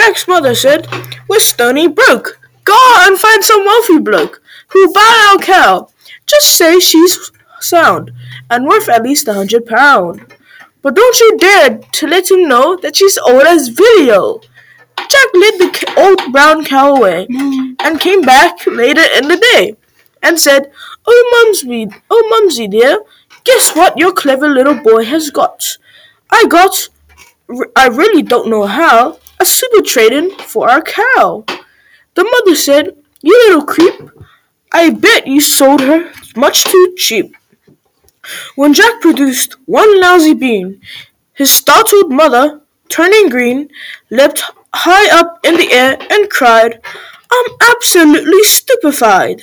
Jack's mother said, "We're stony broke. Go out and find some wealthy bloke who'll buy our cow. Just say she's sound and worth at least £100. But don't you dare to let him know that she's old as video." Jack led the old brown cow away and came back later in the day and said, oh Mumsy dear, guess what your clever little boy has got? I I really don't know how, a super trade-in for our cow." The mother said, "You little creep, I bet you sold her much too cheap." When Jack produced one lousy bean, his startled mother, turning green, leapt high up in the air and cried, "I'm absolutely stupefied."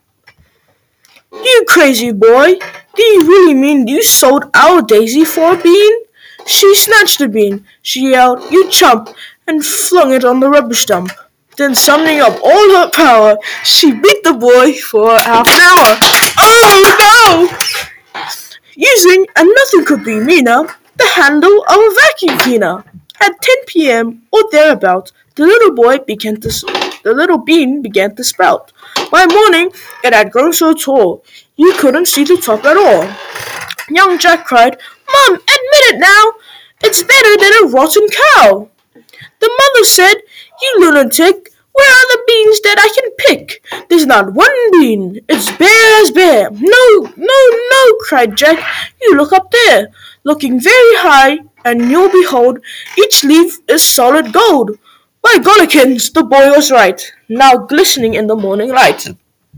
"You crazy boy, do you really mean you sold our Daisy for a bean?" She snatched the bean, she yelled, "You chump," and flung it on the rubbish dump. Then, summoning up all her power, she beat the boy for half an hour. Oh no! Using, and nothing could be meaner, the handle of a vacuum cleaner. At 10 p.m. or thereabout, the little bean began to sprout. By morning, it had grown so tall, you couldn't see the top at all. Young Jack cried, "Mom, admit it now! It's better than a rotten cow!" The mother said, "You lunatic, where are the beans that I can pick? There's not one bean. It's bare as bare." "No, no, no," cried Jack. "You look up there, looking very high, and you'll behold each leaf is solid gold." By gollikins, the boy was right, now glistening in the morning light.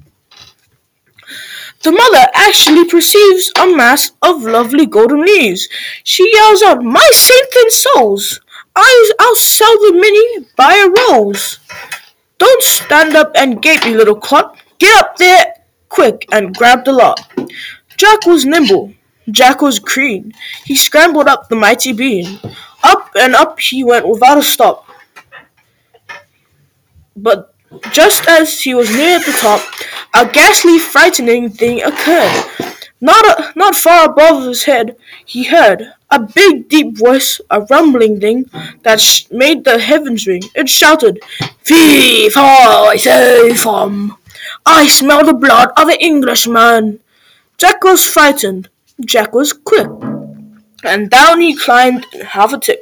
The mother actually perceives a mass of lovely golden leaves. She yells out, "My saints and souls! I'll sell the mini by a rose." "Don't stand up and gape, you little clot. Get up there quick and grab the lot." Jack was nimble. Jack was green. He scrambled up the mighty bean. Up and up he went without a stop. But just as he was near the top, a ghastly, frightening thing occurred. Not far above his head, he heard a big, deep voice, a rumbling thing that made the heavens ring. It shouted, "Fee, fi, fo, fum! I smell the blood of an Englishman." Jack was frightened. Jack was quick, and down he climbed in half a tick.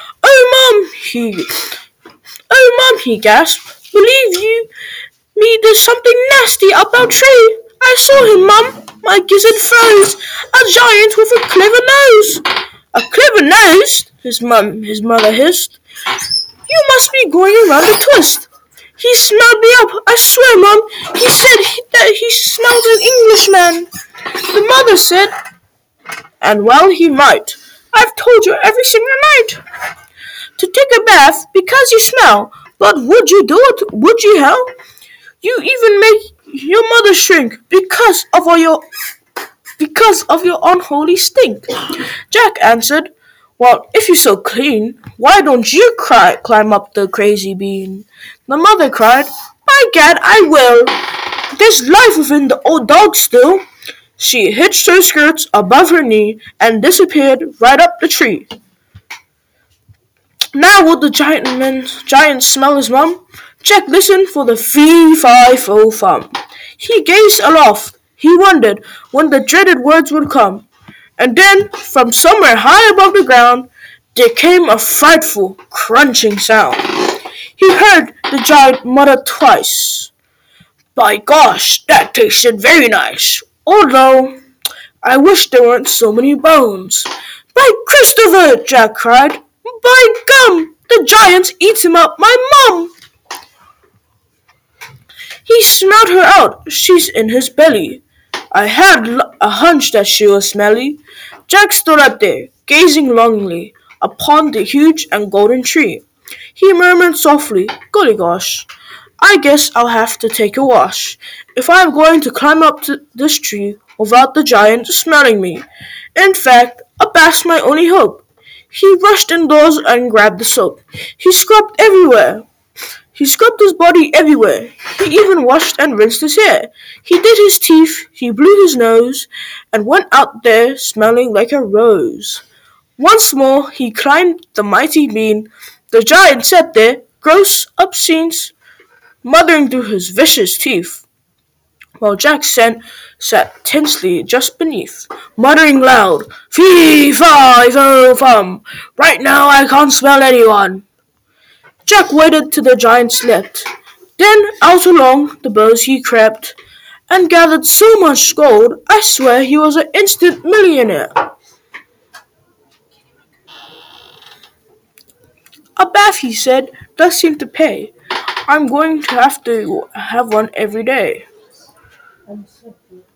"Oh, Mum," he gasped. "Believe you me, there's something nasty up our tree. I saw him, Mum. My gizzard froze. A giant with a clever nose." "A clever nose?" his mother hissed. "You must be going around a twist. He smelled me up, I swear, Mum. He said that he smelled an Englishman." The mother said, "And well he might. I've told you every single night to take a bath because you smell. But would you do it? Would you, hell? You even make your mother shrink because of your unholy stink." Jack answered, "Well, if you're so clean, why don't you climb up the crazy bean?" The mother cried, "By gad, I will. There's life within the old dog still." She hitched her skirts above her knee and disappeared right up the tree. Now would the giant smell his mum? Jack listened for the fee-fi-fo-fum. He gazed aloft. He wondered when the dreaded words would come. And then, from somewhere high above the ground, there came a frightful, crunching sound. He heard the giant mutter twice, "By gosh, that tasted very nice. Although, I wish there weren't so many bones." "By Christopher!" Jack cried. "By gum! The giant's eating up my mum!" He smelled her out. She's in his belly. I had a hunch that she was smelly. Jack stood up there, gazing longingly upon the huge and golden tree. He murmured softly, "Golly gosh, I guess I'll have to take a wash if I'm going to climb up to this tree without the giant smelling me. In fact, a bath's my only hope." He rushed indoors and grabbed the soap. He scrubbed everywhere. He scrubbed his body everywhere. He even washed and rinsed his hair. He did his teeth, he blew his nose, and went out there smelling like a rose. Once more he climbed the mighty bean. The giant sat there, gross, up scenes, muttering through his vicious teeth, while sat tensely just beneath, muttering loud, "Fee, fi, fo, fum! Right now I can't smell anyone!" Jack waited till the giant slept. Then out along the boughs he crept, and gathered so much gold, I swear he was an instant millionaire. "A bath," he said, "does seem to pay. I'm going to have one every day."